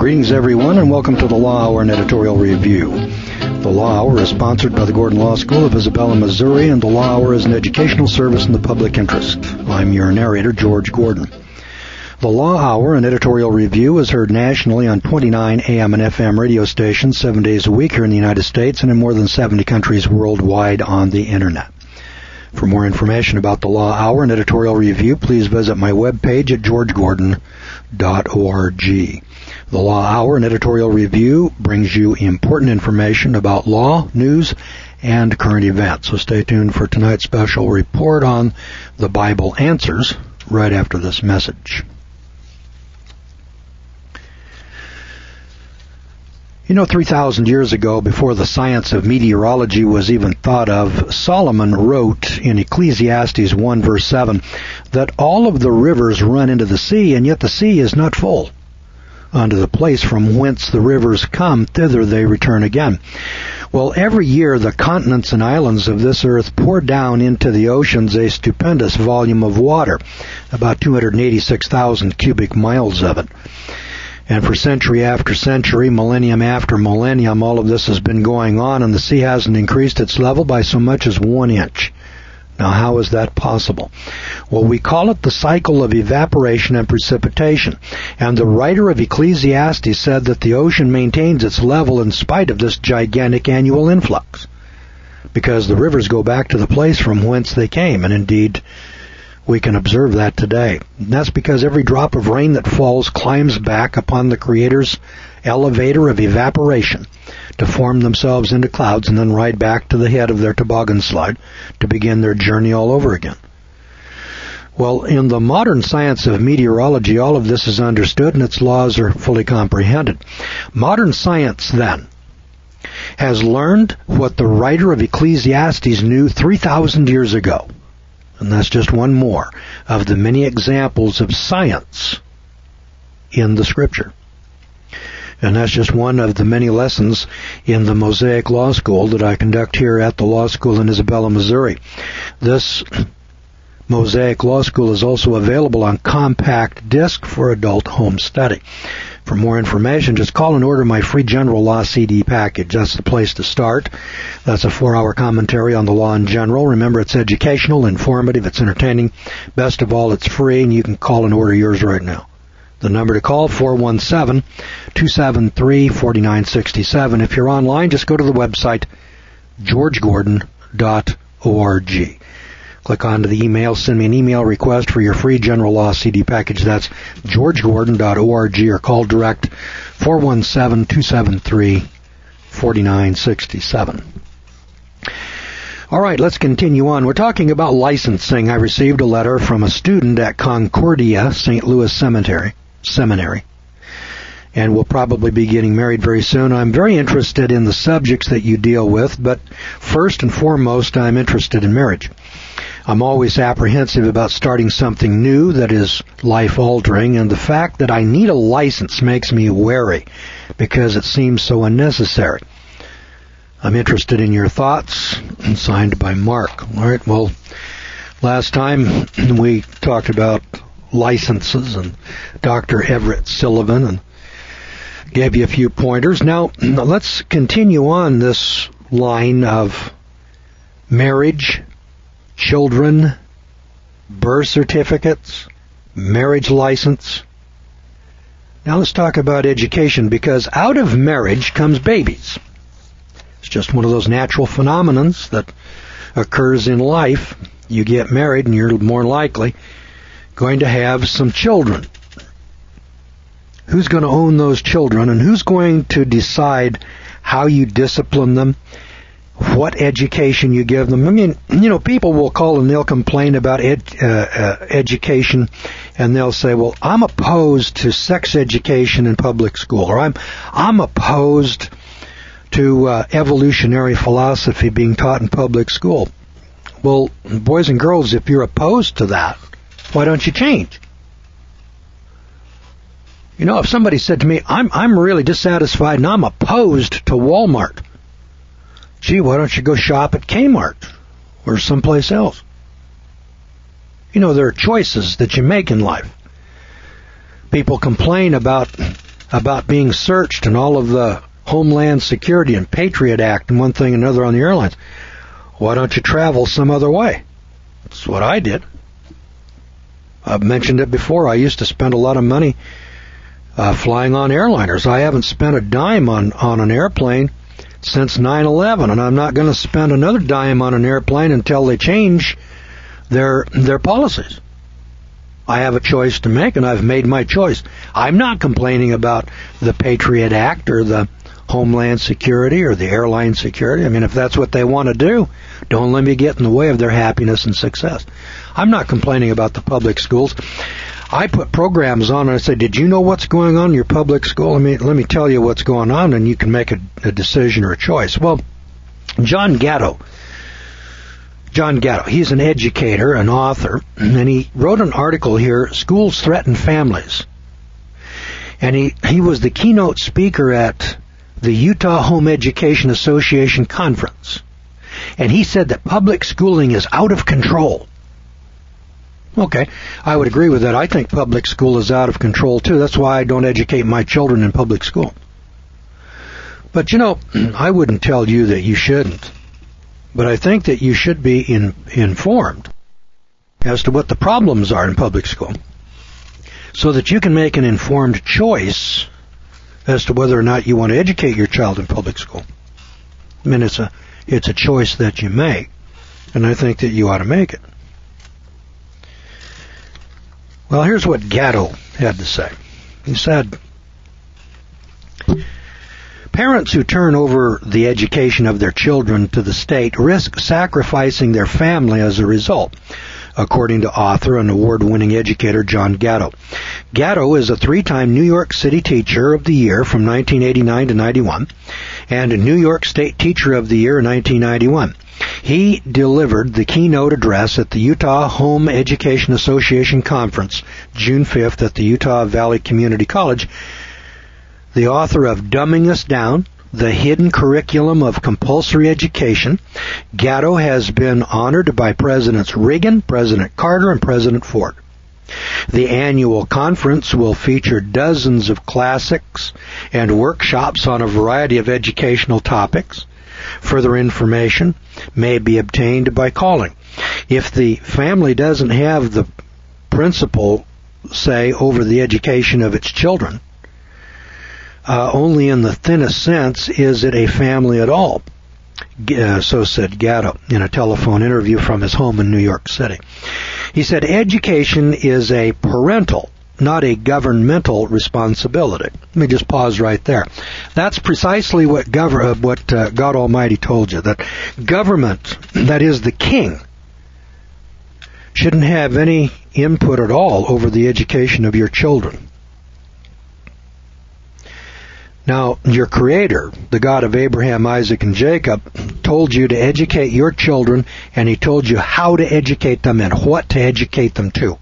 Greetings, everyone, and welcome to the Law Hour and Editorial Review. The Law Hour is sponsored by the Gordon Law School of Isabella, Missouri, and the Law Hour is an educational service in the public interest. I'm your narrator, George Gordon. The Law Hour and Editorial Review is heard nationally on 29 AM and FM radio stations 7 days a week here in the United States and in more than 70 countries worldwide on the Internet. For more information about the Law Hour and Editorial Review, please visit my webpage at georgegordon.org. The Law Hour and Editorial Review brings you important information about law, news, and current events. So stay tuned for tonight's special report on the Bible Answers right after this message. You know, 3,000 years ago, before the science of meteorology was even thought of, Solomon wrote in Ecclesiastes 1 verse 7 that all of the rivers run into the sea, and yet the sea is not full. Unto the place from whence the rivers come, thither they return again. Well, every year the continents and islands of this earth pour down into the oceans a stupendous volume of water, about 286,000 cubic miles of it. And for century after century, millennium after millennium, all of this has been going on, and the sea hasn't increased its level by so much as 1 inch. Now, how is that possible? Well, we call it the cycle of evaporation and precipitation. And the writer of Ecclesiastes said that the ocean maintains its level in spite of this gigantic annual influx, because the rivers go back to the place from whence they came, and indeed, we can observe that today. And that's because every drop of rain that falls climbs back upon the Creator's elevator of evaporation to form themselves into clouds and then ride back to the head of their toboggan slide to begin their journey all over again. Well, in the modern science of meteorology, all of this is understood and its laws are fully comprehended. Modern science, then, has learned what the writer of Ecclesiastes knew 3,000 years ago. And that's just one more of the many examples of science in the Scripture. And that's just one of the many lessons in the Mosaic Law School that I conduct here at the Law School in Isabella, Missouri. This Mosaic Law School is also available on compact disc for adult home study. For more information, just call and order my free General Law CD package. That's the place to start. That's a 4-hour commentary on the law in general. Remember, it's educational, informative, it's entertaining. Best of all, it's free, and you can call and order yours right now. The number to call, 417-273-4967. If you're online, just go to the website, georgegordon.org. Click onto the email, send me an email request for your free General Law CD package. That's georgegordon.org, or call direct 417-273-4967. All right, let's continue on. We're talking about licensing. I received a letter from a student at Concordia St. Louis Seminary, and will probably be getting married very soon. I'm very interested in the subjects that you deal with, but first and foremost, I'm interested in marriage. I'm always apprehensive about starting something new that is life-altering, and the fact that I need a license makes me wary because it seems so unnecessary. I'm interested in your thoughts. Signed by Mark. All right, well, last time we talked about licenses and Dr. Everett Sullivan and gave you a few pointers. Now, let's continue on this line of marriage, children, birth certificates, marriage license. Now let's talk about education, because out of marriage comes babies. It's just one of those natural phenomenons that occurs in life. You get married and you're more likely going to have some children. Who's going to own those children, and who's going to decide how you discipline them, what education you give them? I mean, you know, people will call and they'll complain about education, and they'll say, well, I'm opposed to sex education in public school, or I'm opposed to evolutionary philosophy being taught in public school. Well, boys and girls, if you're opposed to that, why don't you change? You know, if somebody said to me, I'm really dissatisfied and I'm opposed to Walmart, gee, why don't you go shop at Kmart or someplace else? You know, there are choices that you make in life. People complain about about being searched and all of the Homeland Security and Patriot Act and one thing and another on the airlines. Why don't you travel some other way? That's what I did. I've mentioned it before. I used to spend a lot of money flying on airliners. I haven't spent a dime on an airplane since 9/11, and I'm not going to spend another dime on an airplane until they change their policies. I have a choice to make, and I've made my choice. I'm not complaining about the Patriot Act or the Homeland Security or the airline security. I mean, if that's what they want to do, don't let me get in the way of their happiness and success. I'm not complaining about the public schools. I put programs on and I say, did you know what's going on in your public school? Let me tell you what's going on, and you can make a decision or a choice. Well, John Gatto, he's an educator, an author, and he wrote an article here, Schools Threaten Families. And he was the keynote speaker at the Utah Home Education Association conference. And he said that public schooling is out of control. Okay, I would agree with that. I think public school is out of control too. That's why I don't educate my children in public school. But I wouldn't tell you that you shouldn't. But I think that you should be informed as to what the problems are in public school, so that you can make an informed choice as to whether or not you want to educate your child in public school. I mean, it's a choice that you make, and I think that you ought to make it. Well, here's what Gatto had to say. He said, parents who turn over the education of their children to the state risk sacrificing their family as a result, according to author and award-winning educator John Gatto. Gatto is a 3-time New York City Teacher of the Year from 1989 to 91 and a New York State Teacher of the Year in 1991. He delivered the keynote address at the Utah Home Education Association Conference, June 5th at the Utah Valley Community College. The author of Dumbing Us Down, The Hidden Curriculum of Compulsory Education, Gatto has been honored by Presidents Reagan, President Carter, and President Ford. The annual conference will feature dozens of classics and workshops on a variety of educational topics. Further information may be obtained by calling. If the family doesn't have the principal say over the education of its children, only in the thinnest sense is it a family at all, so said Gatto in a telephone interview from his home in New York City. He said, education is a parental, not a governmental responsibility. Let me just pause right there. That's precisely what God Almighty told you, that government, that is the king, shouldn't have any input at all over the education of your children. Now, your Creator, the God of Abraham, Isaac, and Jacob, told you to educate your children, and He told you how to educate them and what to educate them to.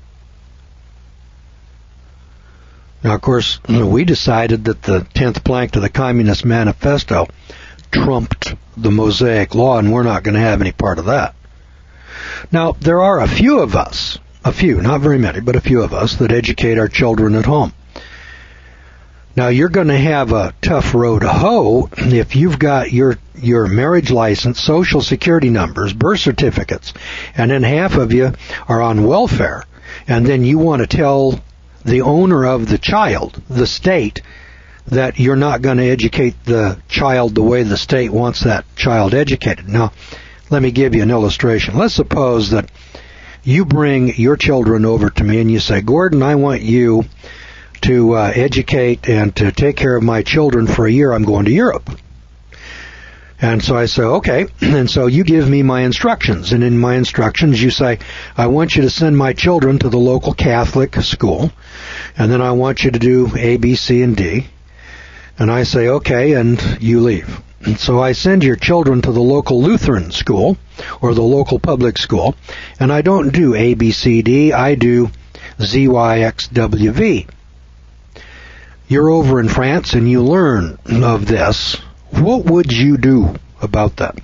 Now, of course, we decided that the 10th plank to the Communist Manifesto trumped the Mosaic Law, and we're not going to have any part of that. Now, there are a few of us, not very many, but a few of us that educate our children at home. Now, you're going to have a tough row to hoe if you've got your marriage license, social security numbers, birth certificates, and then half of you are on welfare, and then you want to tell the owner of the child, the state, that you're not going to educate the child the way the state wants that child educated. Now, let me give you an illustration. Let's suppose that you bring your children over to me and you say, Gordon, I want you to educate and to take care of my children for a year. I'm going to Europe. And so I say, okay. And so you give me my instructions. And in my instructions, you say, I want you to send my children to the local Catholic school. And then I want you to do A, B, C, and D. And I say, okay, and you leave. And so I send your children to the local Lutheran school or the local public school. And I don't do A, B, C, D. I do Z, Y, X, W, V. You're over in France and you learn of this. What would you do about that?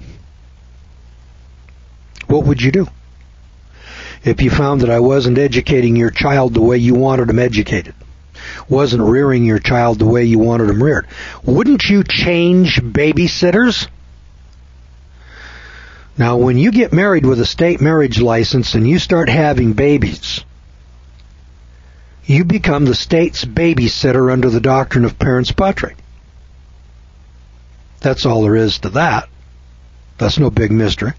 What would you do if you found that I wasn't educating your child the way you wanted them educated? wasn't rearing your child the way you wanted them reared. Wouldn't you change babysitters? Now, when you get married with a state marriage license and you start having babies, you become the state's babysitter under the doctrine of parens patriae. That's all there is to that. That's no big mystery.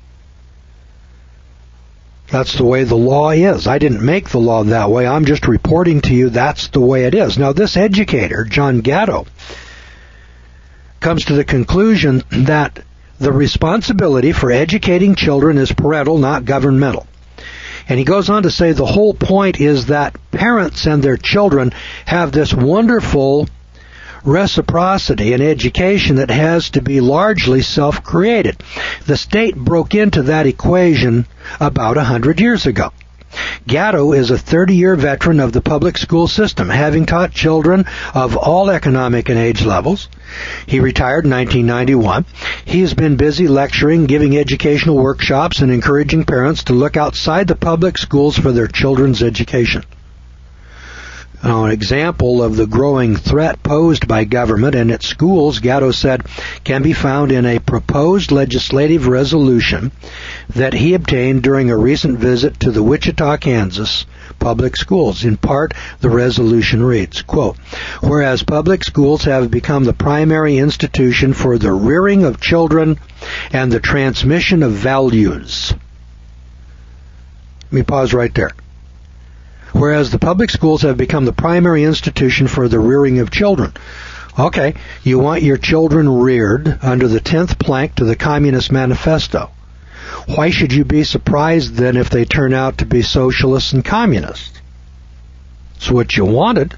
That's the way the law is. I didn't make the law that way. I'm just reporting to you that's the way it is. Now, this educator, John Gatto, comes to the conclusion that the responsibility for educating children is parental, not governmental. And he goes on to say the whole point is that parents and their children have this wonderful reciprocity in education that has to be largely self-created. The state broke into that equation about 100 years ago. Gatto is a 30-year veteran of the public school system, having taught children of all economic and age levels. He retired in 1991. He has been busy lecturing, giving educational workshops, and encouraging parents to look outside the public schools for their children's education. An example of the growing threat posed by government and its schools, Gatto said, can be found in a proposed legislative resolution that he obtained during a recent visit to the Wichita, Kansas public schools. In part, the resolution reads, quote, whereas public schools have become the primary institution for the rearing of children and the transmission of values. Let me pause right there. Whereas the public schools have become the primary institution for the rearing of children. Okay, you want your children reared under the 10th plank to the Communist Manifesto. Why should you be surprised then if they turn out to be socialists and communists? It's what you wanted.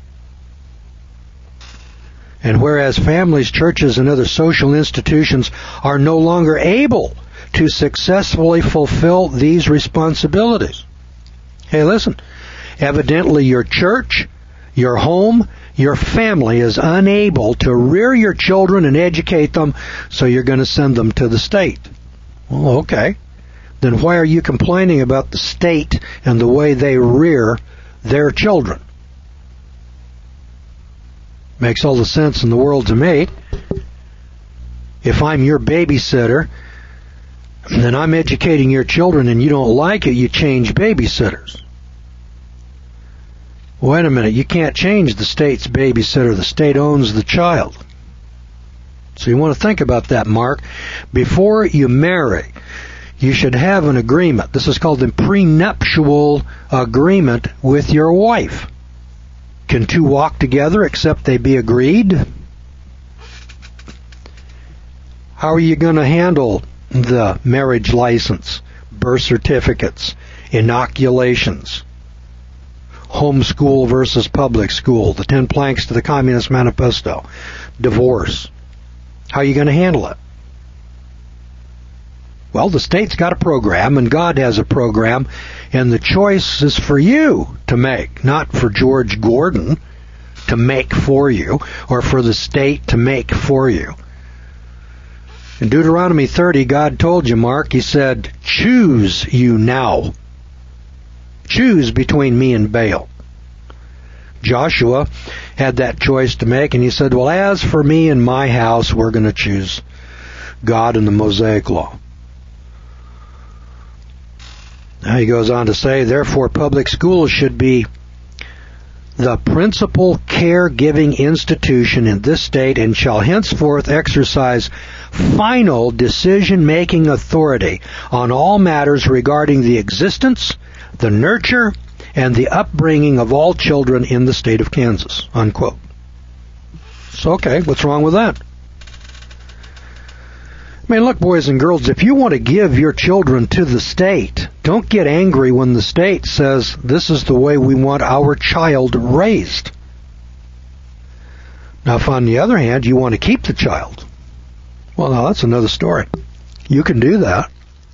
And whereas families, churches, and other social institutions are no longer able to successfully fulfill these responsibilities. Hey, listen. Evidently, your church, your home, your family is unable to rear your children and educate them, so you're going to send them to the state. Well, okay. Then why are you complaining about the state and the way they rear their children? Makes all the sense in the world to me. If I'm your babysitter, then I'm educating your children and you don't like it, you change babysitters. Wait a minute, you can't change the state's babysitter. The state owns the child. So you want to think about that, Mark. Before you marry, you should have an agreement. This is called the prenuptial agreement with your wife. Can two walk together except they be agreed? How are you going to handle the marriage license, birth certificates, inoculations, homeschool versus public school, the 10 planks to the Communist Manifesto, divorce? How are you going to handle it? Well, the state's got a program, and God has a program, and the choice is for you to make, not for George Gordon to make for you, or for the state to make for you. In Deuteronomy 30, God told you, Mark, He said, choose you now. Choose between me and Baal. Joshua had that choice to make, and he said, well, as for me and my house, we're going to choose God and the Mosaic Law. Now he goes on to say, therefore, public schools should be the principal caregiving institution in this state and shall henceforth exercise final decision-making authority on all matters regarding the existence, the nurture, and the upbringing of all children in the state of Kansas, unquote. So, okay, what's wrong with that? I mean, look, boys and girls, if you want to give your children to the state, don't get angry when the state says this is the way we want our child raised. Now, if on the other hand you want to keep the child, well, now that's another story. You can do that.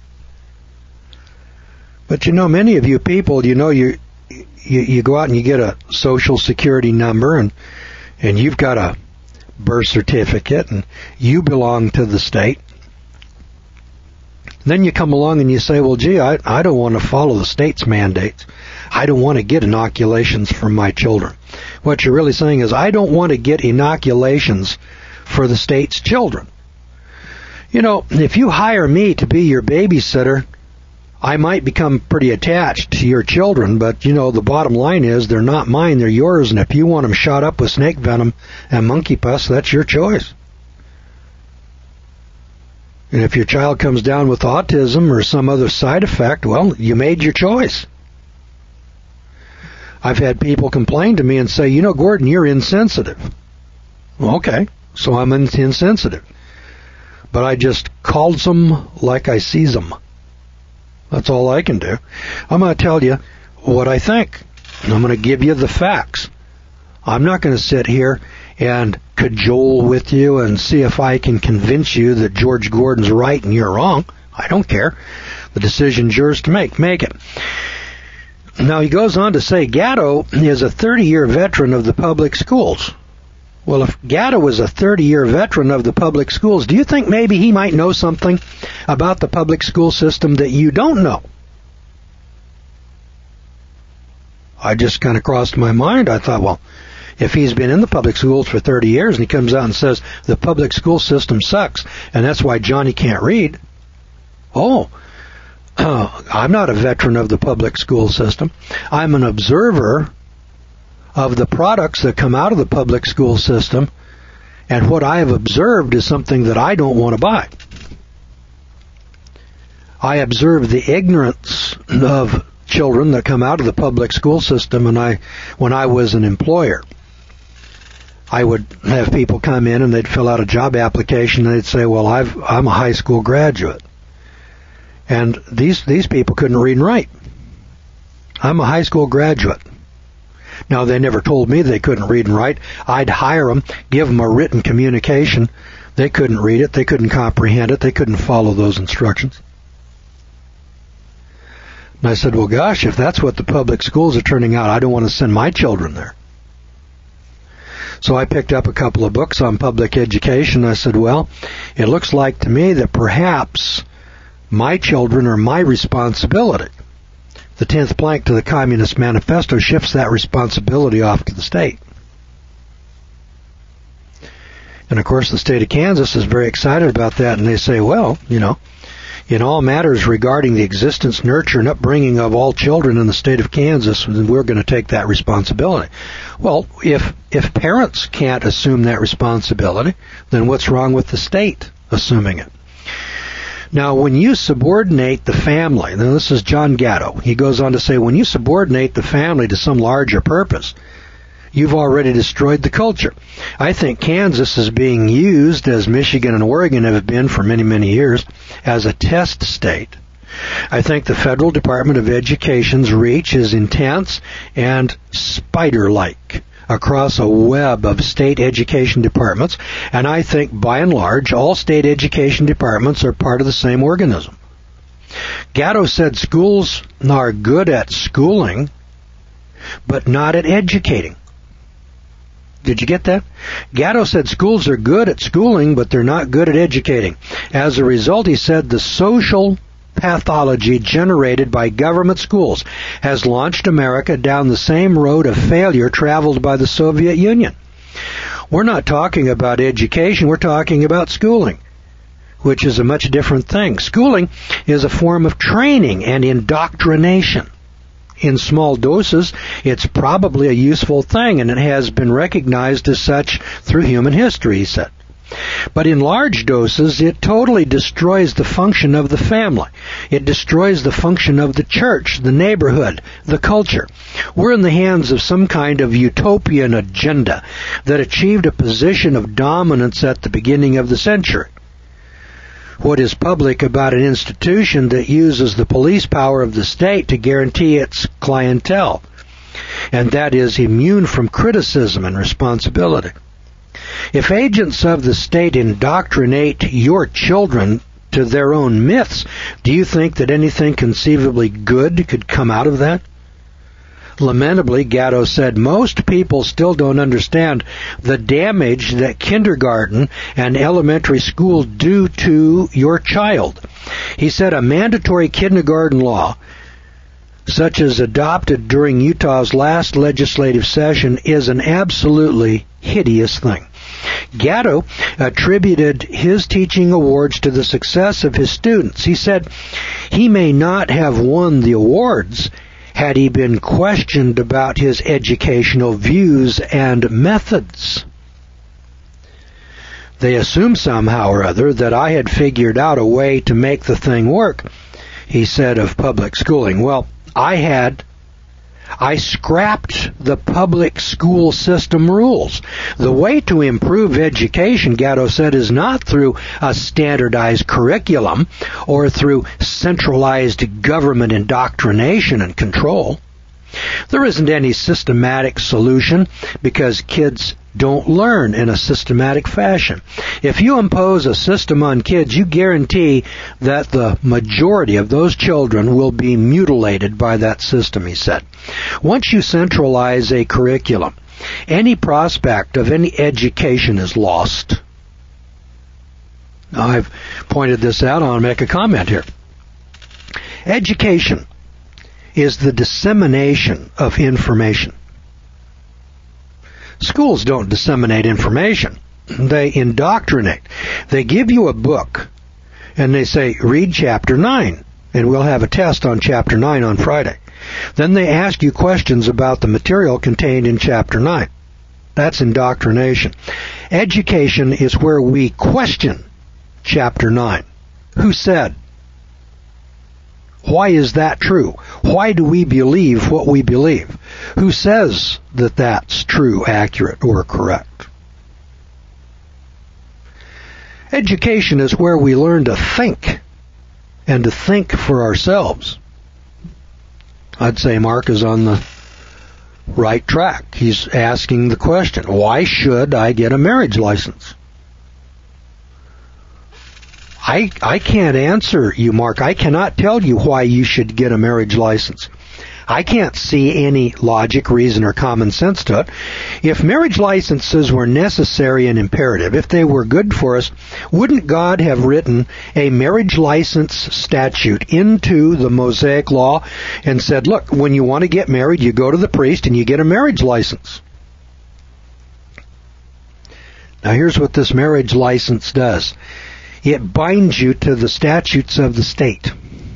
But you know, many of you people, you know, you go out and you get a social security number and you've got a birth certificate and you belong to the state. Then you come along and you say, well, gee, I don't want to follow the state's mandates. I don't want to get inoculations for my children. What you're really saying is, I don't want to get inoculations for the state's children. You know, if you hire me to be your babysitter, I might become pretty attached to your children, but, you know, the bottom line is they're not mine, they're yours, and if you want them shot up with snake venom and monkey pus, that's your choice. And if your child comes down with autism or some other side effect, well, you made your choice. I've had people complain to me and say, you know, Gordon, you're insensitive. Well, okay, so I'm insensitive. But I just called them like I sees them. That's all I can do. I'm going to tell you what I think. I'm going to give you the facts. I'm not going to sit here and cajole with you and see if I can convince you that George Gordon's right and you're wrong. I don't care. The decision's yours to make. Make it. Now, he goes on to say Gatto is a 30-year veteran of the public schools. Well, if Gatto is a 30-year veteran of the public schools, do you think maybe he might know something about the public school system that you don't know? I just kind of crossed my mind. I thought, well, if he's been in the public schools for 30 years and he comes out and says the public school system sucks and that's why Johnny can't read, I'm not a veteran of the public school system. I'm an observer of the products that come out of the public school system, and what I have observed is something that I don't want to buy. I observe the ignorance of children that come out of the public school system, and when I was an employer, I would have people come in and they'd fill out a job application and they'd say, well, I'm a high school graduate. And these people couldn't read and write. I'm a high school graduate. Now, they never told me they couldn't read and write. I'd hire them, give them a written communication. They couldn't read it. They couldn't comprehend it. They couldn't follow those instructions. And I said, well, gosh, if that's what the public schools are turning out, I don't want to send my children there. So I picked up a couple of books on public education. I said, well, it looks like to me that perhaps my children are my responsibility. The 10th plank to the Communist Manifesto shifts that responsibility off to the state. And, of course, the state of Kansas is very excited about that, and they say, well, you know, in all matters regarding the existence, nurture, and upbringing of all children in the state of Kansas, we're going to take that responsibility. Well, if parents can't assume that responsibility, then what's wrong with the state assuming it? Now, when you subordinate the family, now this is John Gatto, he goes on to say, when you subordinate the family to some larger purpose, you've already destroyed the culture. I think Kansas is being used, as Michigan and Oregon have been for many, many years, as a test state. I think the Federal Department of Education's reach is intense and spider-like across a web of state education departments, and I think, by and large, all state education departments are part of the same organism. Gatto said schools are good at schooling, but not at educating. Did you get that? Gatto said schools are good at schooling, but they're not good at educating. As a result, he said the social pathology generated by government schools has launched America down the same road of failure traveled by the Soviet Union. We're not talking about education, we're talking about schooling, which is a much different thing. Schooling is a form of training and indoctrination. In small doses, it's probably a useful thing, and it has been recognized as such through human history, he said. But in large doses, it totally destroys the function of the family. It destroys the function of the church, the neighborhood, the culture. We're in the hands of some kind of utopian agenda that achieved a position of dominance at the beginning of the century. What is public about an institution that uses the police power of the state to guarantee its clientele? And that is immune from criticism and responsibility. If agents of the state indoctrinate your children to their own myths, do you think that anything conceivably good could come out of that? Lamentably, Gatto said, most people still don't understand the damage that kindergarten and elementary school do to your child. He said a mandatory kindergarten law such as adopted during Utah's last legislative session, is an absolutely hideous thing. Gatto attributed his teaching awards to the success of his students. He said he may not have won the awards had he been questioned about his educational views and methods. They assumed somehow or other that I had figured out a way to make the thing work, he said of public schooling. Well, I scrapped the public school system rules. The way to improve education, Gatto said, is not through a standardized curriculum or through centralized government indoctrination and control. There isn't any systematic solution because kids don't learn in a systematic fashion. If you impose a system on kids, you guarantee that the majority of those children will be mutilated by that system, he said. Once you centralize a curriculum, any prospect of any education is lost. Now, I've pointed this out. I'll make a comment here. Education is the dissemination of information. Schools don't disseminate information. They indoctrinate. They give you a book, and they say, read chapter 9, and we'll have a test on chapter 9 on Friday. Then they ask you questions about the material contained in chapter 9. That's indoctrination. Education is where we question chapter 9. Who said? Why is that true? Why do we believe what we believe? Who says that that's true, accurate, or correct? Education is where we learn to think, and to think for ourselves. I'd say Mark is on the right track. He's asking the question, why should I get a marriage license? I can't answer you, Mark. I cannot tell you why you should get a marriage license. I can't see any logic, reason, or common sense to it. If marriage licenses were necessary and imperative, if they were good for us, wouldn't God have written a marriage license statute into the Mosaic Law and said, look, when you want to get married, you go to the priest and you get a marriage license? Now here's what this marriage license does. It binds you to the statutes of the state.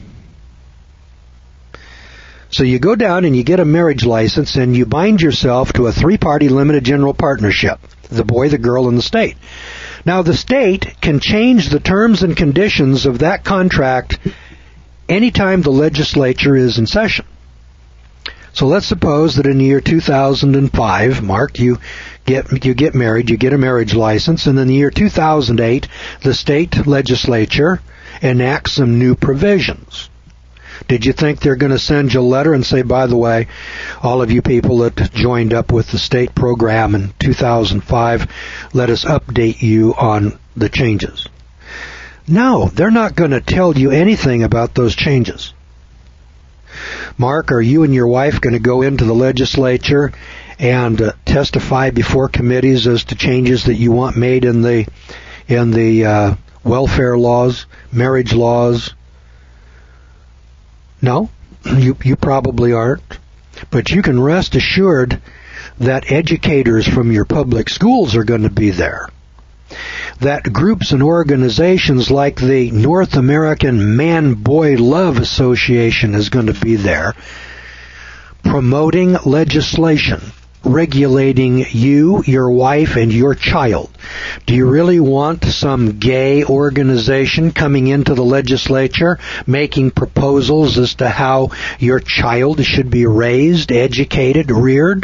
So you go down and you get a marriage license and you bind yourself to a 3-party limited general partnership, the boy, the girl, and the state. Now the state can change the terms and conditions of that contract anytime the legislature is in session. So let's suppose that in the year 2005, Mark, you get married, you get a marriage license, and in the year 2008, the state legislature enacts some new provisions. Did you think they're going to send you a letter and say, by the way, all of you people that joined up with the state program in 2005, let us update you on the changes? No, they're not going to tell you anything about those changes. Mark, are you and your wife going to go into the legislature and testify before committees as to changes that you want made in the welfare laws, marriage laws? No, you probably aren't. But you can rest assured that educators from your public schools are going to be there. That groups and organizations like the North American Man-Boy Love Association is going to be there, promoting legislation, regulating you, your wife, and your child. Do you really want some gay organization coming into the legislature making proposals as to how your child should be raised, educated, reared?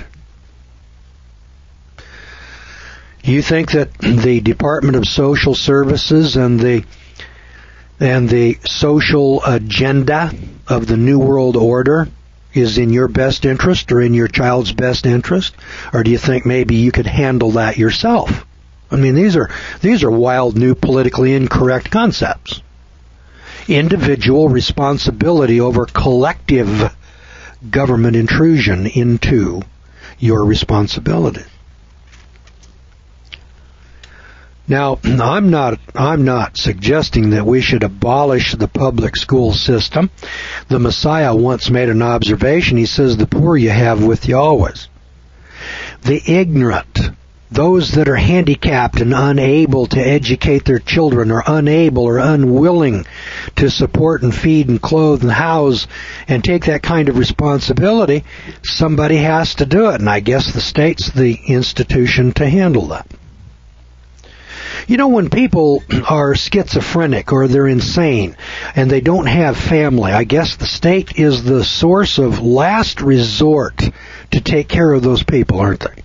You think that the Department of Social Services and the social agenda of the New World Order is in your best interest or in your child's best interest? Or do you think maybe you could handle that yourself? I mean, these are wild, new, politically incorrect concepts. Individual responsibility over collective government intrusion into your responsibility. Now, I'm not suggesting that we should abolish the public school system. The Messiah once made an observation. He says, the poor you have with you always. The ignorant, those that are handicapped and unable to educate their children, or unable or unwilling to support and feed and clothe and house and take that kind of responsibility, somebody has to do it. And I guess the state's the institution to handle that. You know, when people are schizophrenic or they're insane and they don't have family, I guess the state is the source of last resort to take care of those people, aren't they?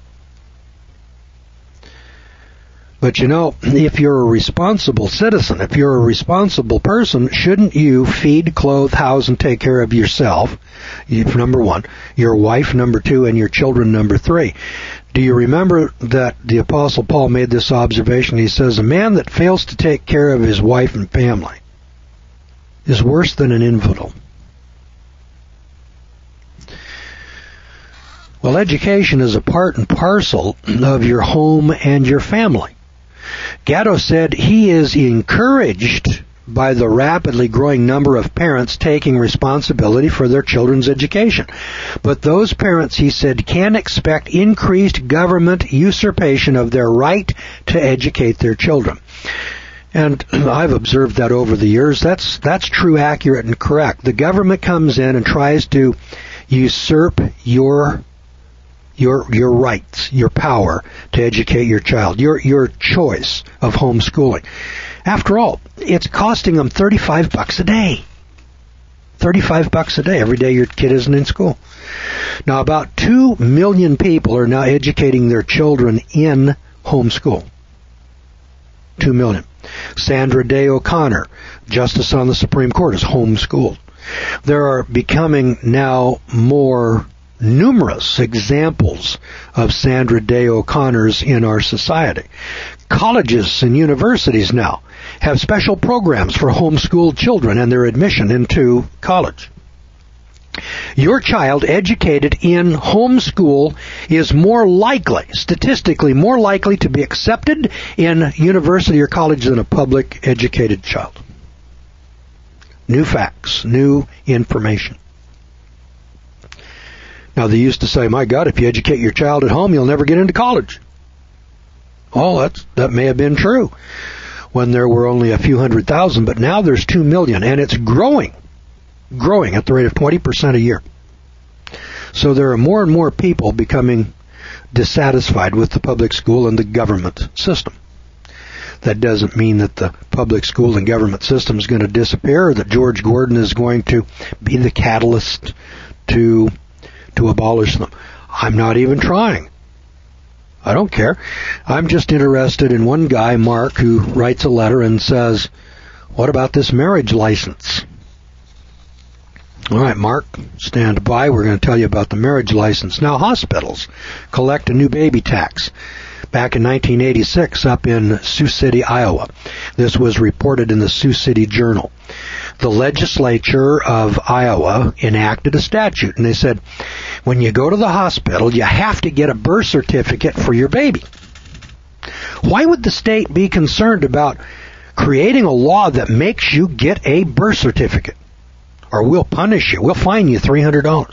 But you know, if you're a responsible citizen, if you're a responsible person, shouldn't you feed, clothe, house, and take care of yourself, number one, your wife, number two, and your children, number three? Do you remember that the Apostle Paul made this observation? He says, a man that fails to take care of his wife and family is worse than an infidel. Well, education is a part and parcel of your home and your family. Gatto said he is encouraged by the rapidly growing number of parents taking responsibility for their children's education. But those parents, he said, can expect increased government usurpation of their right to educate their children. And I've observed that over the years. That's true, accurate, and correct. The government comes in and tries to usurp your rights, your power to educate your child, your choice of homeschooling. After all, it's costing them $35 a day. $35 a day every day your kid isn't in school. Now, about 2 million people are now educating their children in homeschool. 2 million. Sandra Day O'Connor, Justice on the Supreme Court, is homeschooled. There are becoming now more numerous examples of Sandra Day O'Connors in our society. Colleges and universities now have special programs for homeschooled children and their admission into college. Your child educated in homeschool is more likely, statistically more likely, to be accepted in university or college than a public educated child. New facts, new information. Now, they used to say, my God, if you educate your child at home, you'll never get into college. Oh, that may have been true when there were only a few 100,000, but now there's 2 million, and it's growing at the rate of 20% a year. So there are more and more people becoming dissatisfied with the public school and the government system. That doesn't mean that the public school and government system is going to disappear, or that George Gordon is going to be the catalyst to abolish them. I'm not even trying. I don't care. I'm just interested in one guy, Mark, who writes a letter and says, what about this marriage license? All right, Mark, stand by. We're going to tell you about the marriage license. Now, hospitals collect a new baby tax. Back in 1986 up in Sioux City, Iowa. This was reported in the Sioux City Journal. The legislature of Iowa enacted a statute, and they said, when you go to the hospital, you have to get a birth certificate for your baby. Why would the state be concerned about creating a law that makes you get a birth certificate? Or we'll punish you. We'll fine you $300.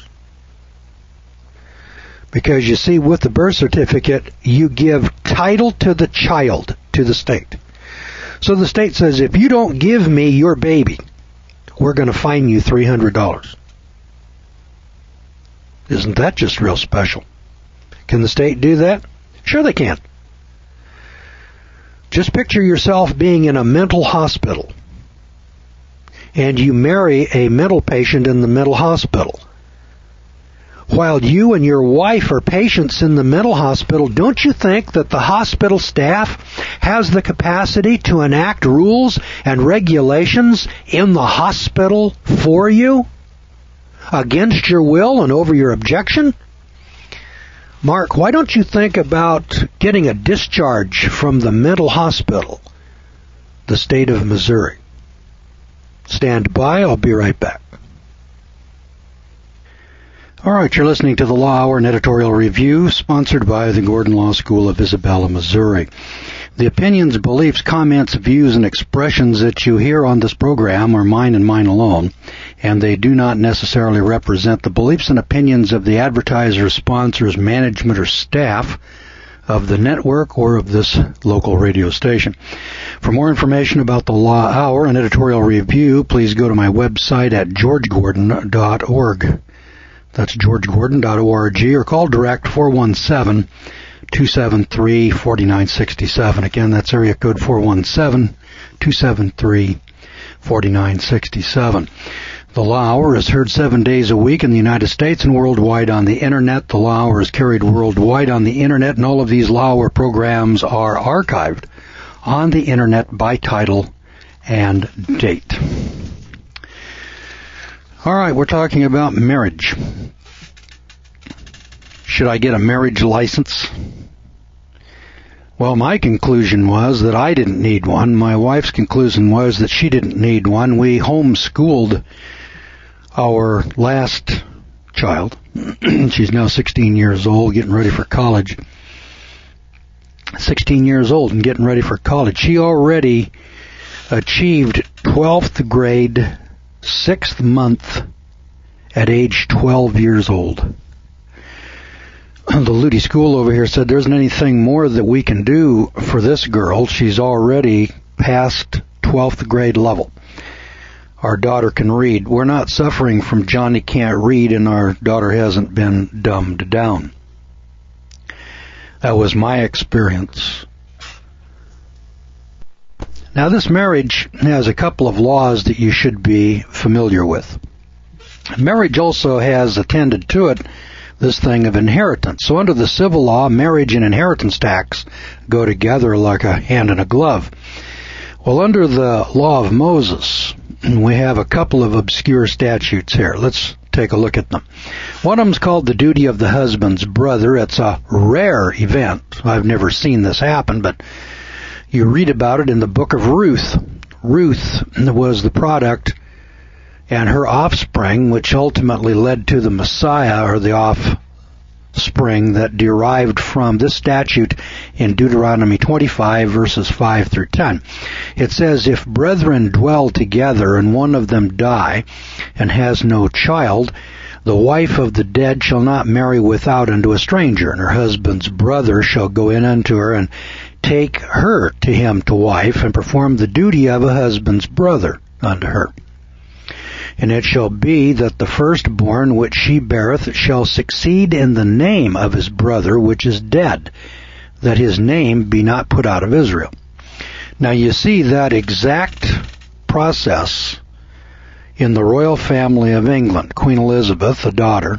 Because you see, with the birth certificate, you give title to the child to the state. So the state says, if you don't give me your baby, we're going to fine you $300. Isn't that just real special? Can the state do that? Sure they can. Just picture yourself being in a mental hospital, and you marry a mental patient in the mental hospital. While you and your wife are patients in the mental hospital, don't you think that the hospital staff has the capacity to enact rules and regulations in the hospital for you? Against your will and over your objection? Mark, why don't you think about getting a discharge from the mental hospital, the state of Missouri? Stand by, I'll be right back. All right, you're listening to the Law Hour, an editorial review sponsored by the Gordon Law School of Isabella, Missouri. The opinions, beliefs, comments, views, and expressions that you hear on this program are mine and mine alone, and they do not necessarily represent the beliefs and opinions of the advertisers, sponsors, management, or staff of the network or of this local radio station. For more information about the Law Hour, an editorial review, please go to my website at georgegordon.org. That's georgegordon.org, or call direct 417-273-4967. Again, that's area code 417-273-4967. The Law Hour is heard 7 days a week in the United States and worldwide on the Internet. The Law Hour is carried worldwide on the Internet, and all of these Law Hour programs are archived on the Internet by title and date. All right, we're talking about marriage. Should I get a marriage license? Well, my conclusion was that I didn't need one. My wife's conclusion was that she didn't need one. We homeschooled our last child. She's now 16 years old, getting ready for college. 16 years old and getting ready for college. She already achieved 12th grade, 6th month at age 12 years old. The Luty School over here said there isn't anything more that we can do for this girl. She's already past 12th grade level. Our daughter can read. We're not suffering from Johnny can't read, and our daughter hasn't been dumbed down. That was my experience. Now, this marriage has a couple of laws that you should be familiar with. Marriage also has attended to it this thing of inheritance. So under the civil law, marriage and inheritance tax go together like a hand in a glove. Well, under the law of Moses, we have a couple of obscure statutes here. Let's take a look at them. One of them is called the duty of the husband's brother. It's a rare event. I've never seen this happen, but you read about it in the book of Ruth. Ruth was the product and her offspring, which ultimately led to the Messiah, or the offspring that derived from this statute in Deuteronomy 25, verses 5 through 10. It says, if brethren dwell together, and one of them die, and has no child, the wife of the dead shall not marry without unto a stranger, and her husband's brother shall go in unto her, and take her to him to wife, and perform the duty of a husband's brother unto her. And it shall be that the firstborn which she beareth shall succeed in the name of his brother which is dead, that his name be not put out of Israel. Now you see that exact process in the royal family of England. Queen Elizabeth, a daughter,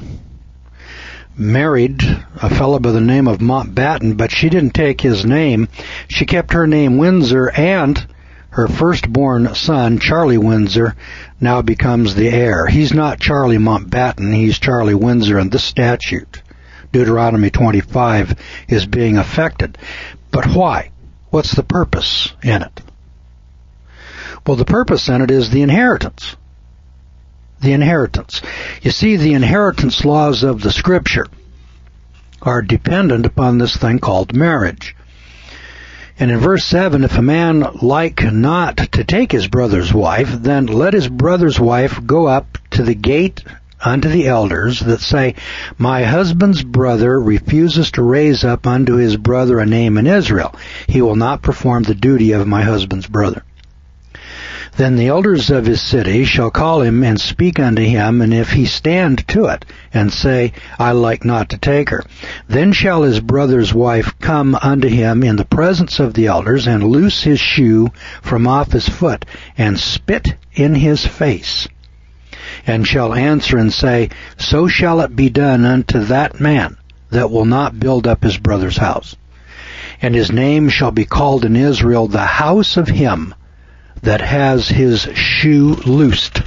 married a fellow by the name of Mountbatten, but she didn't take his name. She kept her name Windsor, and her firstborn son, Charlie Windsor, now becomes the heir. He's not Charlie Mountbatten, he's Charlie Windsor, and this statute, Deuteronomy 25, is being affected. But why? What's the purpose in it? Well, the purpose in it is the inheritance. The inheritance. You see, the inheritance laws of the Scripture are dependent upon this thing called marriage. And in verse 7, if a man like not to take his brother's wife, then let his brother's wife go up to the gate unto the elders that say, my husband's brother refuses to raise up unto his brother a name in Israel. He will not perform the duty of my husband's brother. Then the elders of his city shall call him and speak unto him, and if he stand to it, and say, I like not to take her, then shall his brother's wife come unto him in the presence of the elders, and loose his shoe from off his foot, and spit in his face, and shall answer and say, so shall it be done unto that man that will not build up his brother's house. And his name shall be called in Israel the house of him that has his shoe loosed.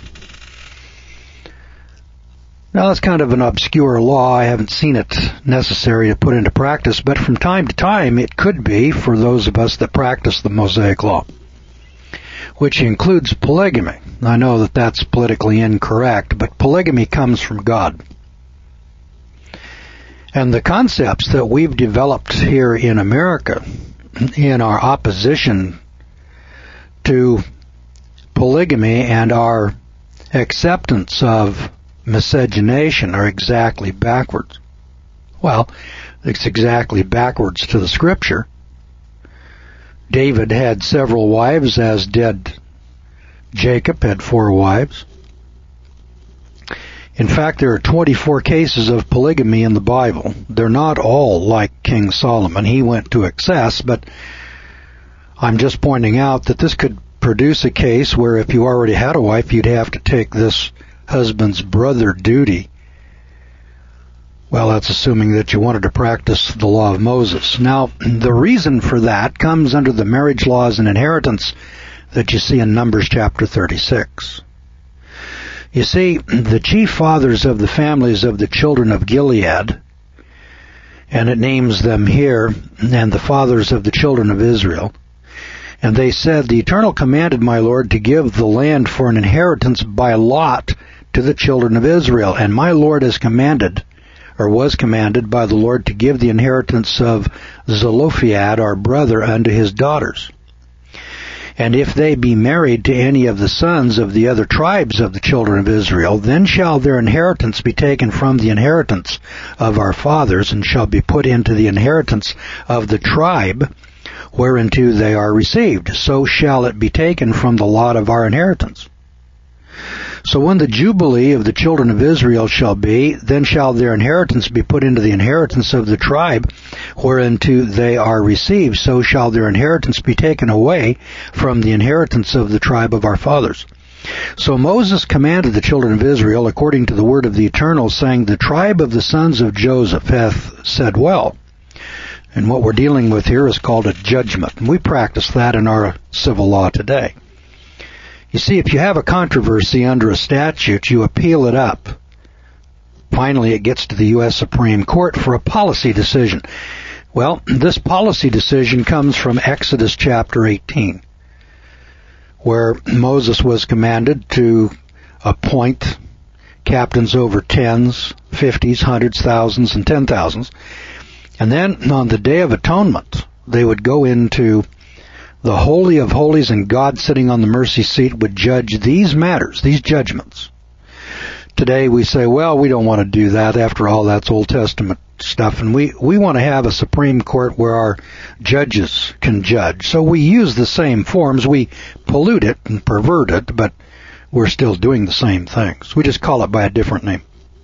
Now, that's kind of an obscure law. I haven't seen it necessary to put into practice, but from time to time it could be for those of us that practice the Mosaic Law, which includes polygamy. I know that that's politically incorrect, but polygamy comes from God. And the concepts that we've developed here in America in our opposition to polygamy and our acceptance of miscegenation are exactly backwards. Well, it's exactly backwards to the Scripture. David had several wives, as did Jacob, had 4 wives. In fact, there are 24 cases of polygamy in the Bible. They're not all like King Solomon. He went to excess, but I'm just pointing out that this could produce a case where if you already had a wife, you'd have to take this husband's brother duty. Well, that's assuming that you wanted to practice the law of Moses. Now, the reason for that comes under the marriage laws and inheritance that you see in Numbers chapter 36. You see, the chief fathers of the families of the children of Gilead, and it names them here, and the fathers of the children of Israel, and they said, the Eternal commanded my Lord to give the land for an inheritance by lot to the children of Israel, and my Lord has commanded, or was commanded by the Lord to give the inheritance of Zelophehad, our brother, unto his daughters. And if they be married to any of the sons of the other tribes of the children of Israel, then shall their inheritance be taken from the inheritance of our fathers, and shall be put into the inheritance of the tribe whereinto they are received. So shall it be taken from the lot of our inheritance. So when the Jubilee of the children of Israel shall be, then shall their inheritance be put into the inheritance of the tribe whereinto they are received. So shall their inheritance be taken away from the inheritance of the tribe of our fathers. So Moses commanded the children of Israel according to the word of the Eternal, saying, the tribe of the sons of Joseph hath said well. And what we're dealing with here is called a judgment. And we practice that in our civil law today. You see, if you have a controversy under a statute, you appeal it up. Finally, it gets to the U.S. Supreme Court for a policy decision. Well, this policy decision comes from Exodus chapter 18, where Moses was commanded to appoint captains over tens, 50s, hundreds, thousands, and 10,000s. And then on the Day of Atonement, they would go into the Holy of Holies, and God sitting on the mercy seat would judge these matters, these judgments. Today we say, well, we don't want to do that. After all, that's Old Testament stuff, and we want to have a Supreme Court where our judges can judge. So we use the same forms. We pollute it and pervert it, but we're still doing the same things. We just call it by a different name.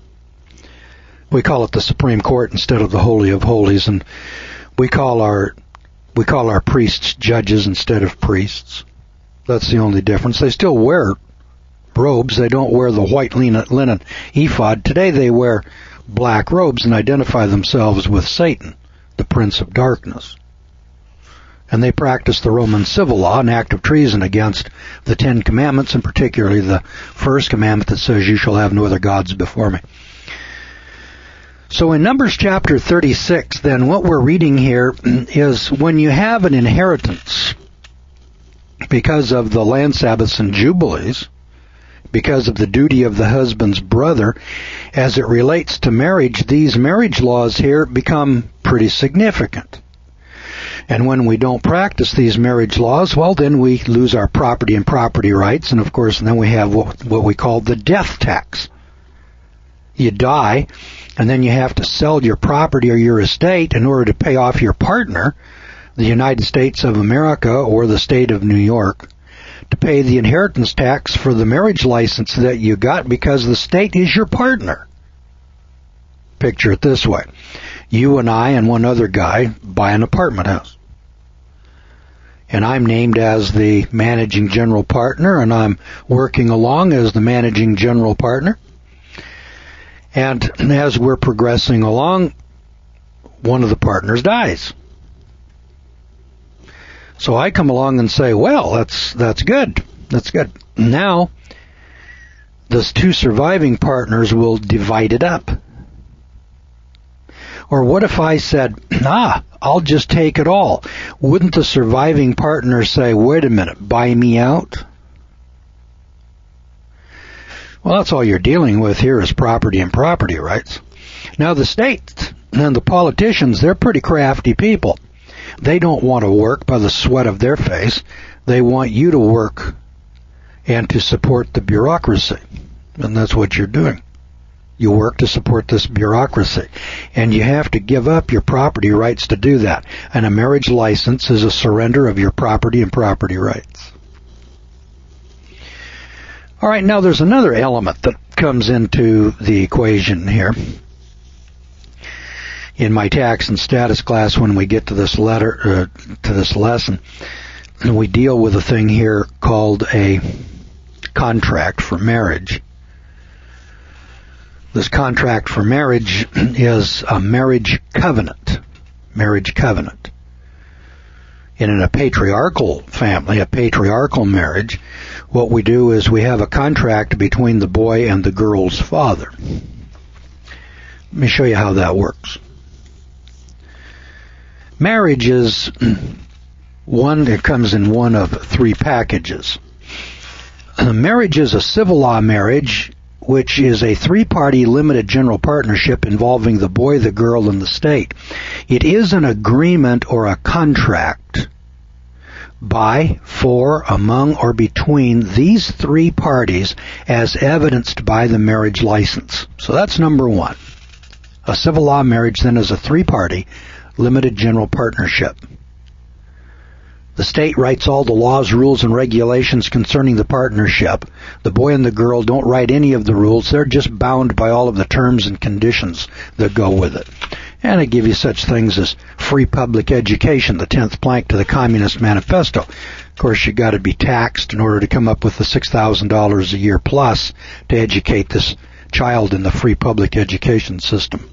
We call it the Supreme Court instead of the Holy of Holies, and we call our priests judges instead of priests. That's the only difference. They still wear robes. They don't wear the white linen ephod. Today they wear black robes and identify themselves with Satan, the prince of darkness. And they practice the Roman civil law, an act of treason against the 10 Commandments, and particularly the first commandment that says, you shall have no other gods before me. So in Numbers chapter 36, then, what we're reading here is when you have an inheritance because of the land Sabbaths and Jubilees, because of the duty of the husband's brother, as it relates to marriage, these marriage laws here become pretty significant. And when we don't practice these marriage laws, well, then we lose our property and property rights, and of course, then we have what we call the death tax. You die, and then you have to sell your property or your estate in order to pay off your partner, the United States of America or the state of New York, to pay the inheritance tax for the marriage license that you got because the state is your partner. Picture it this way. You and I and one other guy buy an apartment house. And I'm named as the managing general partner, and I'm working along as the managing general partner. And as we're progressing along, one of the partners dies. So I come along and say, well, that's good. That's good. Now, those 2 surviving partners will divide it up. Or what if I said, I'll just take it all? Wouldn't the surviving partner say, wait a minute, buy me out? Well, that's all you're dealing with here is property and property rights. Now, the state And the politicians, they're pretty crafty people. They don't want to work by the sweat of their face. They want you to work and to support the bureaucracy. And that's what you're doing. You work to support this bureaucracy. And you have to give up your property rights to do that. And a marriage license is a surrender of your property and property rights. All right, now there's another element that comes into the equation here. In my tax and status class, when we get to this lesson, we deal with a thing here called a contract for marriage. This contract for marriage is a marriage covenant. Marriage covenant. In a patriarchal family, a patriarchal marriage, what we do is we have a contract between the boy and the girl's father. Let me show you how that works. Marriage is one that comes in one of three packages. Marriage is a civil law marriage, which is a three-party limited general partnership involving the boy, the girl, and the state. It is an agreement or a contract by, for, among, or between these three parties as evidenced by the marriage license. So that's number one. A civil law marriage then is a three-party limited general partnership. The state writes all the laws, rules, and regulations concerning the partnership. The boy and the girl don't write any of the rules. They're just bound by all of the terms and conditions that go with it. And I give you such things as free public education, the 10th plank to the Communist Manifesto. Of course, you got to be taxed in order to come up with the $6,000 a year plus to educate this child in the free public education system.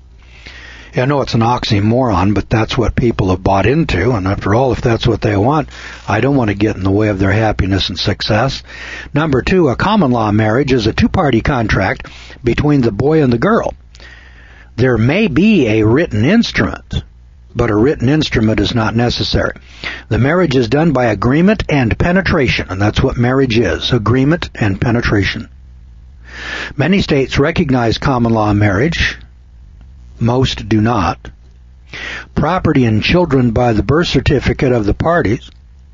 I know it's an oxymoron, but that's what people have bought into, and after all, if that's what they want, I don't want to get in the way of their happiness and success. Number two, a common law marriage is a two-party contract between the boy and the girl. There may be a written instrument, but a written instrument is not necessary. The marriage is done by agreement and penetration, and that's what marriage is, agreement and penetration. Many states recognize common law marriage. Most do not. Property and children by the birth certificate of the parties.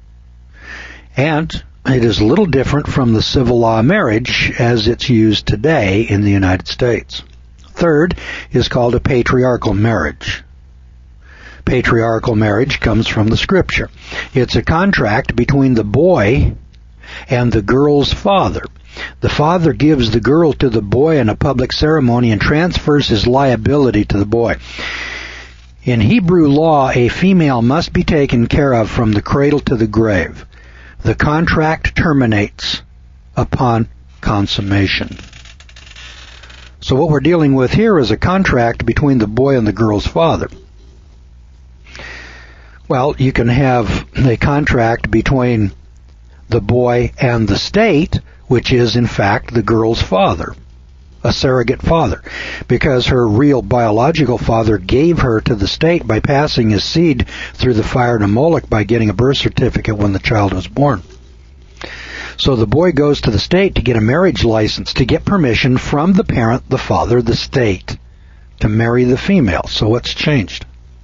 And it is a little different from the civil law marriage as it's used today in the United States. Third is called a patriarchal marriage. Patriarchal marriage comes from the Scripture. It's a contract between the boy and the girl's father. The father gives the girl to the boy in a public ceremony and transfers his liability to the boy. In Hebrew law, a female must be taken care of from the cradle to the grave. The contract terminates upon consummation. So what we're dealing with here is a contract between the boy and the girl's father. Well, you can have a contract between the boy and the state, which is in fact the girl's father, a surrogate father, because her real biological father gave her to the state by passing his seed through the fire to Moloch by getting a birth certificate when the child was born. So the boy goes to the state to get a marriage license, to get permission from the parent, the father, the state, to marry the female. So what's changed?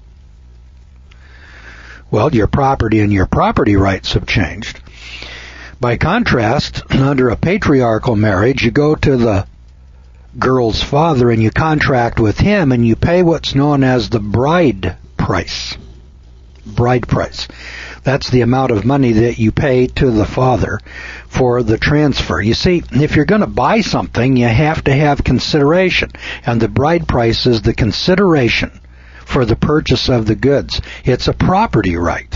Well, your property and your property rights have changed. By contrast, under a patriarchal marriage, you go to the girl's father and you contract with him and you pay what's known as the bride price. Bride price. That's the amount of money that you pay to the father for the transfer. You see, if you're going to buy something, you have to have consideration. And the bride price is the consideration for the purchase of the goods. It's a property right.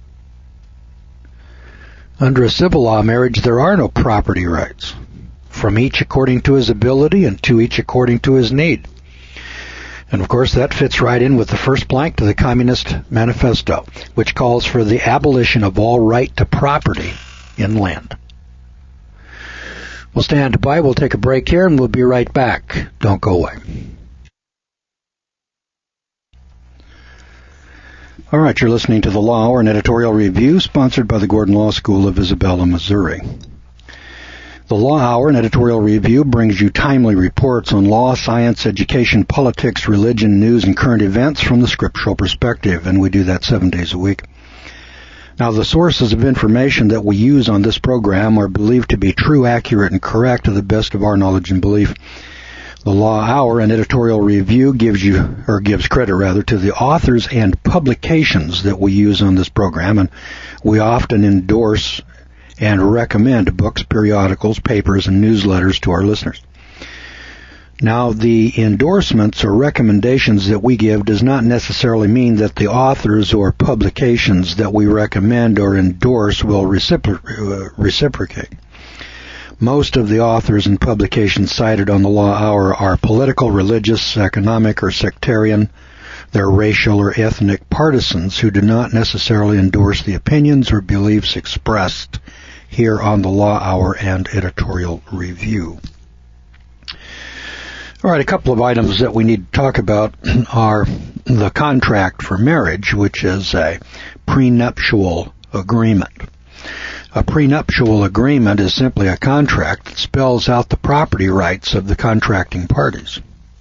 Under a civil law marriage, there are no property rights, from each according to his ability and to each according to his need. And of course, that fits right in with the first plank to the Communist Manifesto, which calls for the abolition of all right to property in land. We'll stand by, we'll take a break here, and we'll be right back. Don't go away. All right, you're listening to The Law Hour, an editorial review sponsored by the Gordon Law School of Isabella, Missouri. The Law Hour, an editorial review, brings you timely reports on law, science, education, politics, religion, news, and current events from the scriptural perspective, and we do that 7 days a week. Now, the sources of information that we use on this program are believed to be true, accurate, and correct to the best of our knowledge and belief. The Law Hour, an editorial review, gives credit to the authors and publications that we use on this program, and we often endorse and recommend books, periodicals, papers, and newsletters to our listeners. Now, the endorsements or recommendations that we give does not necessarily mean that the authors or publications that we recommend or endorse will reciprocate. Most of the authors and publications cited on the Law Hour are political, religious, economic, or sectarian. They're racial or ethnic partisans who do not necessarily endorse the opinions or beliefs expressed here on the Law Hour and editorial review. All right, a couple of items that we need to talk about are the contract for marriage, which is a prenuptial agreement. A prenuptial agreement is simply a contract that spells out the property rights of the contracting parties.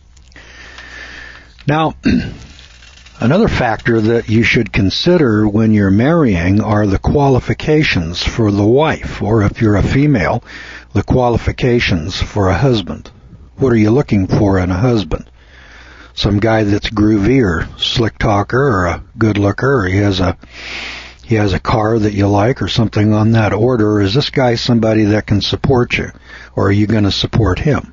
Now, another factor that you should consider when you're marrying are the qualifications for the wife, or if you're a female, the qualifications for a husband. What are you looking for in a husband? Some guy that's groovy or slick talker or a good looker, or he has a car that you like or something on that order, or is this guy somebody that can support you, or are you going to support him?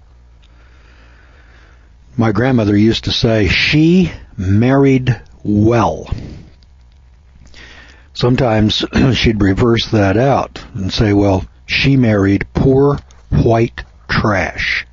My grandmother used to say, she married well. Sometimes she'd reverse that out and say, well, she married poor white trash.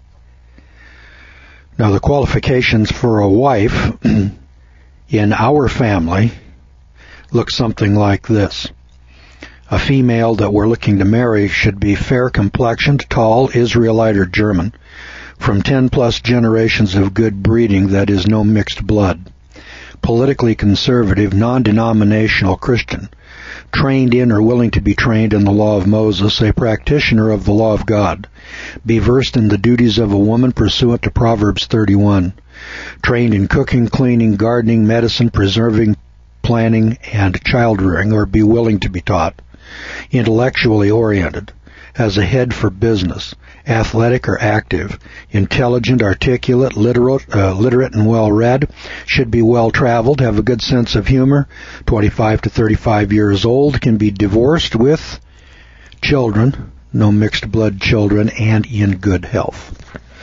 Now, the qualifications for a wife in our family look something like this. A female that we're looking to marry should be fair-complexioned, tall, Israelite or German, from 10-plus generations of good breeding, that is, no mixed blood, politically conservative, non-denominational Christian, trained in or willing to be trained in the law of Moses, a practitioner of the law of God, be versed in the duties of a woman pursuant to Proverbs 31, trained in cooking, cleaning, gardening, medicine, preserving, planning, and child-rearing, or be willing to be taught, intellectually oriented, has a head for business, athletic or active, intelligent, articulate, literate and well-read, should be well-traveled, have a good sense of humor, 25 to 35 years old, can be divorced with children, no mixed-blood children, and in good health.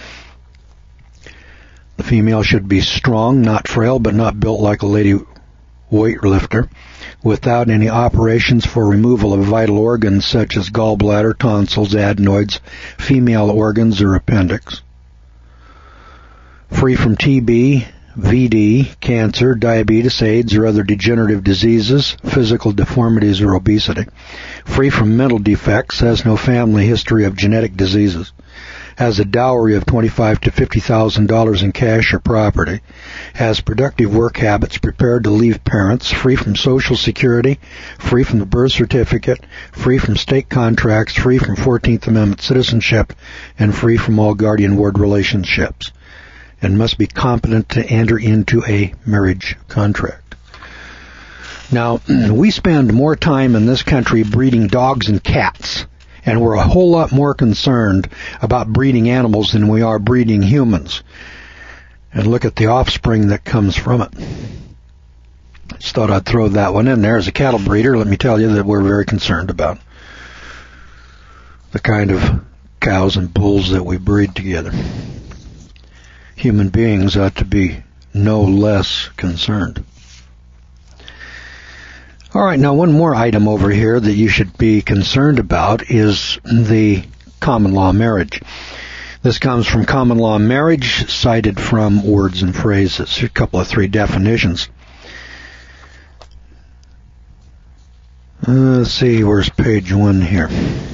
The female should be strong, not frail, but not built like a lady weightlifter, without any operations for removal of vital organs such as gallbladder, tonsils, adenoids, female organs, or appendix. Free from TB, VD, cancer, diabetes, AIDS, or other degenerative diseases, physical deformities, or obesity. Free from mental defects, has no family history of genetic diseases. Has a dowry of $25,000 to $50,000 in cash or property, has productive work habits, prepared to leave parents, free from Social Security, free from the birth certificate, free from state contracts, free from 14th Amendment citizenship, and free from all guardian ward relationships, and must be competent to enter into a marriage contract. Now, we spend more time in this country breeding dogs and cats, and we're a whole lot more concerned about breeding animals than we are breeding humans. And look at the offspring that comes from it. Just thought I'd throw that one in there. As a cattle breeder, let me tell you that we're very concerned about the kind of cows and bulls that we breed together. Human beings ought to be no less concerned. All right, now one more item over here that you should be concerned about is the common law marriage. This comes from Common Law Marriage, cited from Words and Phrases. A couple of 3 definitions. Let's see, where's page 1 here?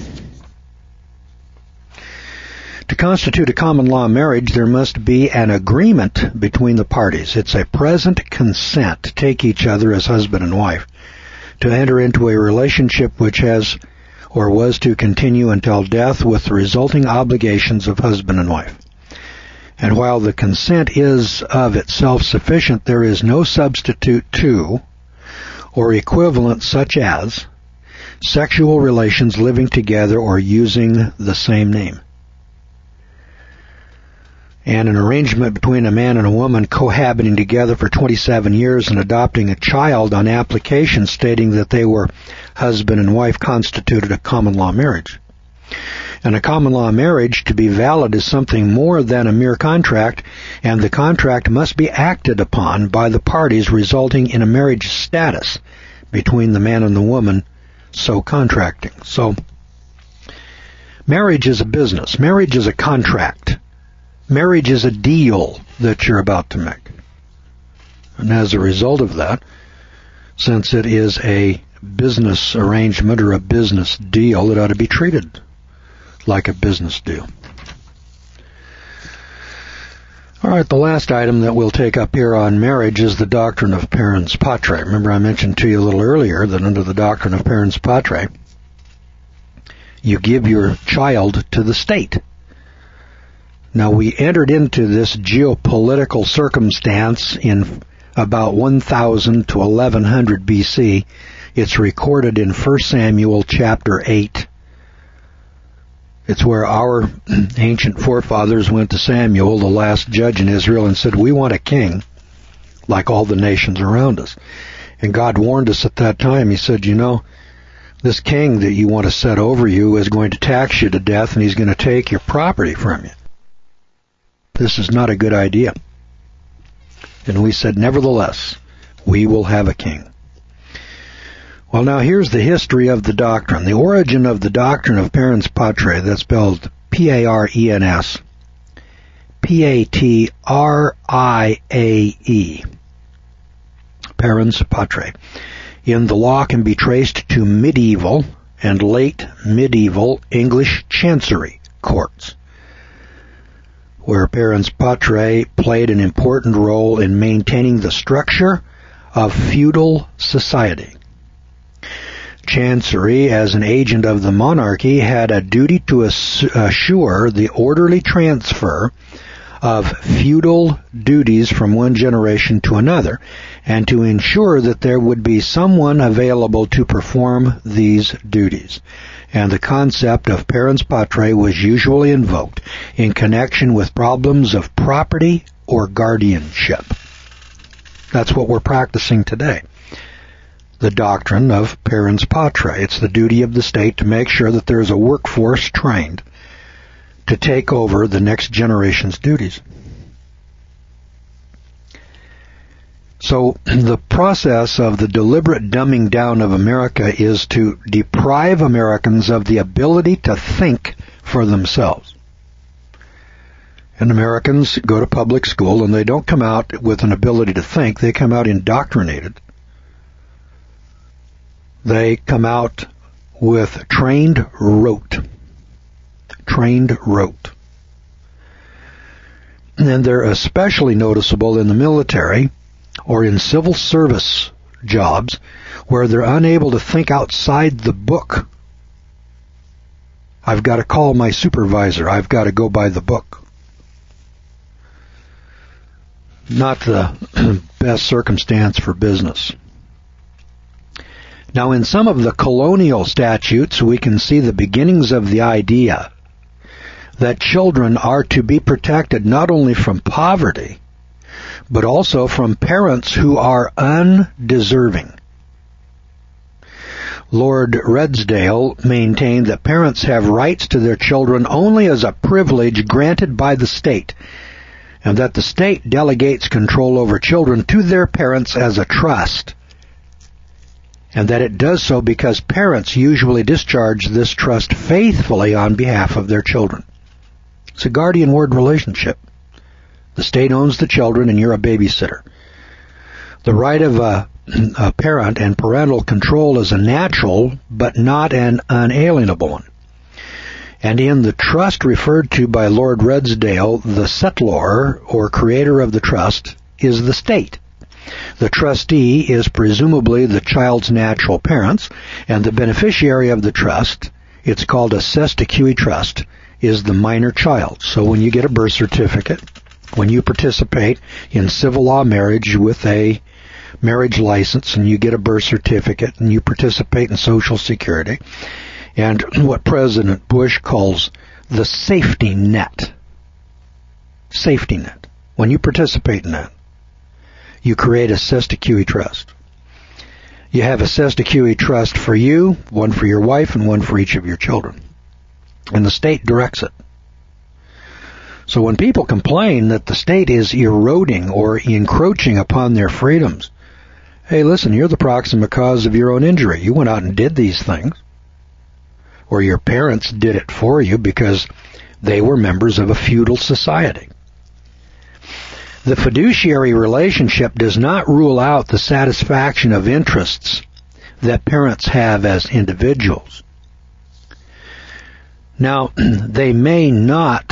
To constitute a common law marriage, there must be an agreement between the parties. It's a present consent to take each other as husband and wife, to enter into a relationship which has or was to continue until death with the resulting obligations of husband and wife. And while the consent is of itself sufficient, there is no substitute to or equivalent such as sexual relations living together or using the same name. And an arrangement between a man and a woman cohabiting together for 27 years and adopting a child on application stating that they were husband and wife constituted a common law marriage. And a common law marriage, to be valid, is something more than a mere contract, and the contract must be acted upon by the parties, resulting in a marriage status between the man and the woman so contracting. So, marriage is a business. Marriage is a contract. Marriage is a deal that you're about to make. And as a result of that, since it is a business arrangement or a business deal, it ought to be treated like a business deal. All right, the last item that we'll take up here on marriage is the doctrine of parens patriae. Remember, I mentioned to you a little earlier that under the doctrine of parens patriae, you give your child to the state. Now, we entered into this geopolitical circumstance in about 1000 to 1100 BC. It's recorded in 1 Samuel chapter 8. It's where our ancient forefathers went to Samuel, the last judge in Israel, and said, we want a king like all the nations around us. And God warned us at that time. He said, this king that you want to set over you is going to tax you to death, and he's going to take your property from you. This is not a good idea. And we said, nevertheless, we will have a king. Well, now here's the history of the doctrine. The origin of the doctrine of parens patriae, that's spelled P-A-R-E-N-S, P-A-T-R-I-A-E, parens patriae, in the law can be traced to medieval and late medieval English chancery courts, where parens patriae played an important role in maintaining the structure of feudal society. Chancery, as an agent of the monarchy, had a duty to assure the orderly transfer of feudal duties from one generation to another, and to ensure that there would be someone available to perform these duties. And the concept of parens patriae was usually invoked in connection with problems of property or guardianship. That's what we're practicing today. The doctrine of parens patriae. It's the duty of the state to make sure that there's a workforce trained to take over the next generation's duties. So the process of the deliberate dumbing down of America is to deprive Americans of the ability to think for themselves. And Americans go to public school and they don't come out with an ability to think. They come out indoctrinated. They come out with trained rote. Trained rote. And they're especially noticeable in the military or in civil service jobs where they're unable to think outside the book. I've got to call my supervisor. I've got to go by the book. Not the best circumstance for business. Now, in some of the colonial statutes, we can see the beginnings of the idea that children are to be protected not only from poverty, but also from parents who are undeserving. Lord Redesdale maintained that parents have rights to their children only as a privilege granted by the state, and that the state delegates control over children to their parents as a trust, and that it does so because parents usually discharge this trust faithfully on behalf of their children. It's a guardian-ward relationship. The state owns the children and you're a babysitter. The right of a parent and parental control is a natural but not an unalienable one. And in the trust referred to by Lord Redesdale, the settlor, or creator of the trust, is the state. The trustee is presumably the child's natural parents, and the beneficiary of the trust It's called a sesquique trust, is the minor child. So when you get a birth certificate, when you participate in civil law marriage with a marriage license and you get a birth certificate and you participate in Social Security and what President Bush calls the safety net. Safety net. When you participate in that, you create a sesquique trust. You have a sesquique trust for you, one for your wife, and one for each of your children. And the state directs it. So when people complain that the state is eroding or encroaching upon their freedoms, hey, listen, you're the proximate cause of your own injury. You went out and did these things. Or your parents did it for you because they were members of a feudal society. The fiduciary relationship does not rule out the satisfaction of interests that parents have as individuals. Now, they may not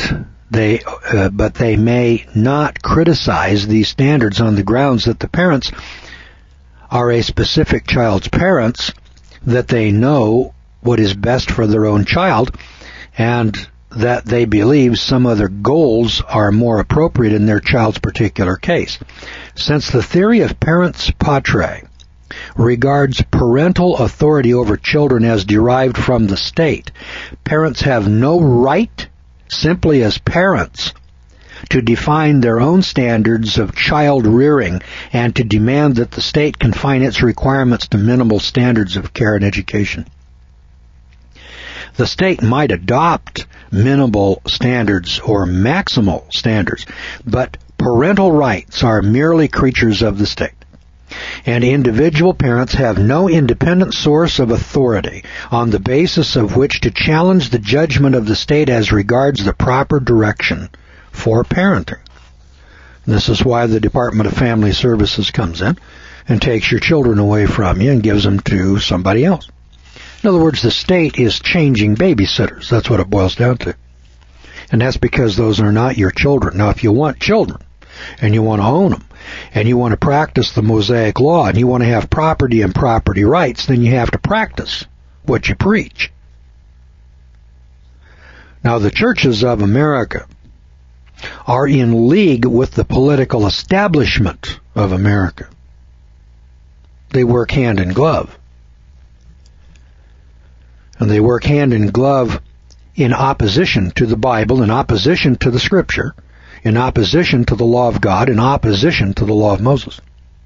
criticize these standards on the grounds that the parents are a specific child's parents, that they know what is best for their own child, and that they believe some other goals are more appropriate in their child's particular case. Since the theory of parens patriae regards parental authority over children as derived from the state, parents have no right, simply as parents, to define their own standards of child rearing and to demand that the state confine its requirements to minimal standards of care and education. The state might adopt minimal standards or maximal standards, but parental rights are merely creatures of the state. And individual parents have no independent source of authority on the basis of which to challenge the judgment of the state as regards the proper direction for parenting. This is why the Department of Family Services comes in and takes your children away from you and gives them to somebody else. In other words, the state is changing babysitters. That's what it boils down to. And that's because those are not your children. Now, if you want children and you want to own them and you want to practice the Mosaic Law and you want to have property and property rights, then you have to practice what you preach. Now, the churches of America are in league with the political establishment of America. They work hand in glove. And they work hand in glove in opposition to the Bible, in opposition to the Scripture, in opposition to the law of God, in opposition to the law of Moses.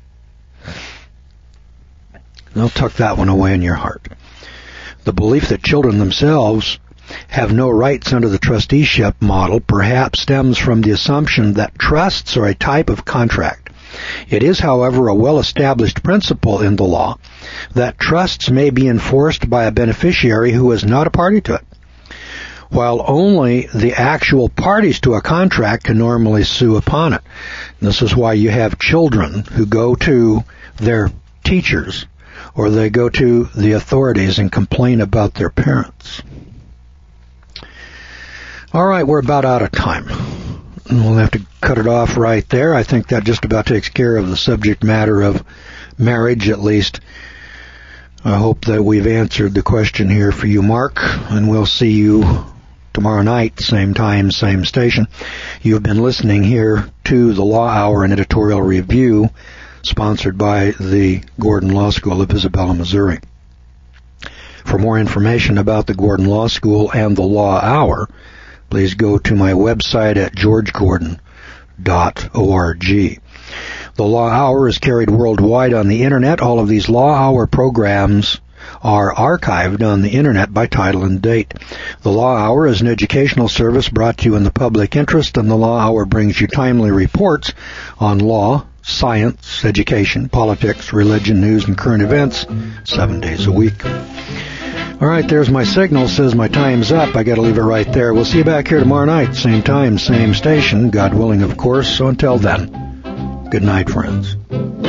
Don't tuck that one away in your heart. The belief that children themselves have no rights under the trusteeship model perhaps stems from the assumption that trusts are a type of contract. It is, however, a well-established principle in the law that trusts may be enforced by a beneficiary who is not a party to it, while only the actual parties to a contract can normally sue upon it. And this is why you have children who go to their teachers or they go to the authorities and complain about their parents. All right, we're about out of time. We'll have to cut it off right there. I think that just about takes care of the subject matter of marriage, at least. I hope that we've answered the question here for you, Mark, and we'll see you tomorrow night, same time, same station. You've been listening here to the Law Hour and Editorial Review, sponsored by the Gordon Law School of Isabella, Missouri. For more information about the Gordon Law School and the Law Hour, please go to my website at georgegordon.org. The Law Hour is carried worldwide on the Internet. All of these Law Hour programs are archived on the Internet by title and date. The Law Hour is an educational service brought to you in the public interest, and the Law Hour brings you timely reports on law, science, education, politics, religion, news, and current events 7 days a week. All right, there's my signal. Says my time's up. I got to leave it right there. We'll see you back here tomorrow night, same time, same station, God willing, of course. So until then, good night, friends.